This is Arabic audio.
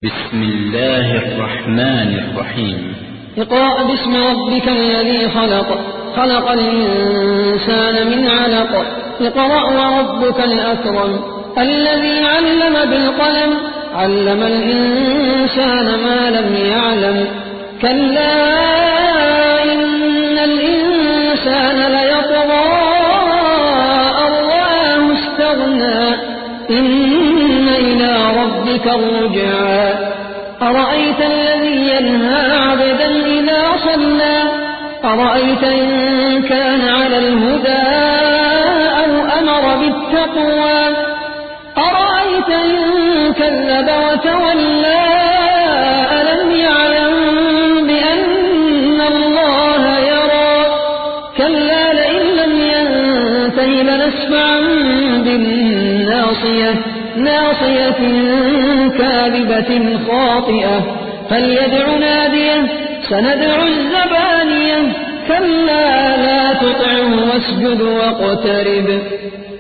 بسم الله الرحمن الرحيم. اقرأ باسم ربك الذي خلق، خلق الإنسان من علق. اقرأ وربك الأكرم الذي علم بالقلم، علم الإنسان ما لم يعلم. كلا إن الإنسان ليطغى أن رآه استغنى، إن إلى ربك الرجعى. أرأيت الذي ينهى عبدا إذا صلى، أرأيت إن كان على الهدى أو أمر بالتقوى، أرأيت إن كذب وتولى. ألم يعلم بأن الله يرى؟ كلا لئن لم ينته لنسفعا بالناصية، ناصية كاذبة خاطئة، فليدع ناديه سندع الزبانية. كلا لا تطعه واسجد واقترب.